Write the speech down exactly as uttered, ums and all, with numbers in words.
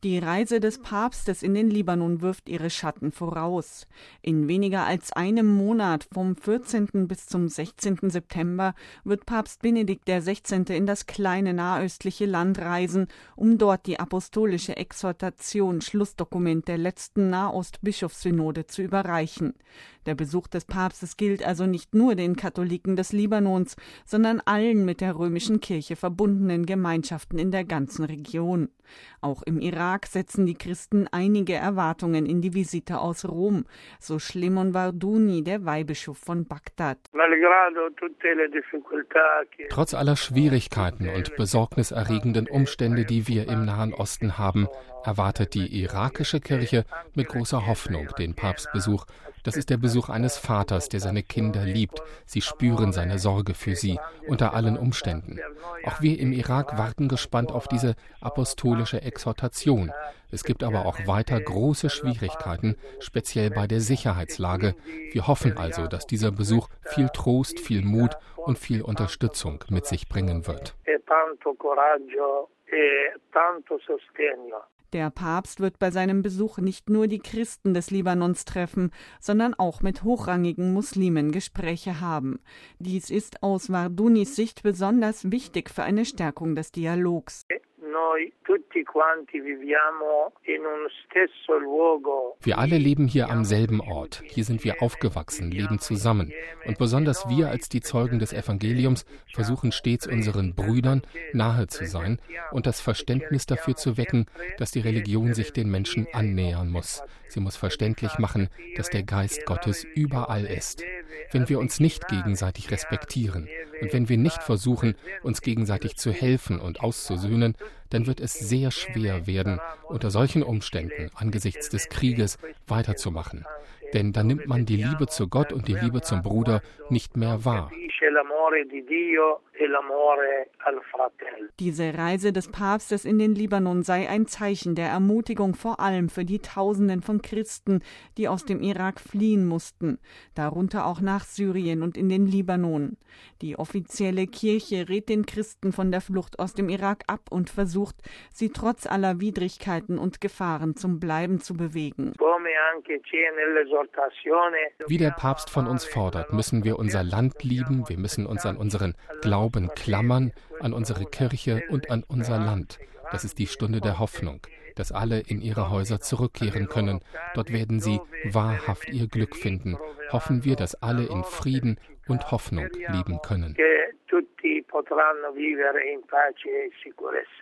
Die Reise des Papstes in den Libanon wirft ihre Schatten voraus. In weniger als einem Monat, vom vierzehnten bis zum sechzehnten September, wird Papst Benedikt der Sechzehnte in das kleine nahöstliche Land reisen, um dort die apostolische Exhortation, Schlussdokument der letzten Nahost-Bischofssynode, zu überreichen. Der Besuch des Papstes gilt also nicht nur den Katholiken des Libanons, sondern allen mit der römischen Kirche verbundenen Gemeinschaften in der ganzen Region. Auch im Irak setzen die Christen einige Erwartungen in die Visite aus Rom, so Shlemon Wardouni, der Weihbischof von Bagdad. Trotz aller Schwierigkeiten und besorgniserregenden Umstände, die wir im Nahen Osten haben, erwartet die irakische Kirche mit großer Hoffnung den Papstbesuch. Das ist der Besuch eines Vaters, der seine Kinder liebt. Sie spüren seine Sorge für sie unter allen Umständen. Auch wir im Irak warten gespannt auf diese apostolische Exhortation. Es gibt aber auch weiter große Schwierigkeiten, speziell bei der Sicherheitslage. Wir hoffen also, dass dieser Besuch viel Trost, viel Mut und viel Unterstützung mit sich bringen wird. Der Papst wird bei seinem Besuch nicht nur die Christen des Libanons treffen, sondern auch mit hochrangigen Muslimen Gespräche haben. Dies ist aus Wardounis Sicht besonders wichtig für eine Stärkung des Dialogs. Wir alle leben hier am selben Ort. Hier sind wir aufgewachsen, leben zusammen. Und besonders wir als die Zeugen des Evangeliums versuchen stets unseren Brüdern nahe zu sein und das Verständnis dafür zu wecken, dass die Religion sich den Menschen annähern muss. Sie muss verständlich machen, dass der Geist Gottes überall ist. Wenn wir uns nicht gegenseitig respektieren und wenn wir nicht versuchen, uns gegenseitig zu helfen und auszusöhnen, dann wird es sehr schwer werden, unter solchen Umständen angesichts des Krieges weiterzumachen. Denn dann nimmt man die Liebe zu Gott und die Liebe zum Bruder nicht mehr wahr. Diese Reise des Papstes in den Libanon sei ein Zeichen der Ermutigung, vor allem für die Tausenden von Christen, die aus dem Irak fliehen mussten, darunter auch nach Syrien und in den Libanon. Die offizielle Kirche rät den Christen von der Flucht aus dem Irak ab und versucht, sie trotz aller Widrigkeiten und Gefahren zum Bleiben zu bewegen. Wie der Papst von uns fordert, müssen wir unser Land lieben, wir müssen uns an unseren Glauben klammern, an unsere Kirche und an unser Land. Das ist die Stunde der Hoffnung, dass alle in ihre Häuser zurückkehren können. Dort werden sie wahrhaft ihr Glück finden. Hoffen wir, dass alle in Frieden und Hoffnung leben können.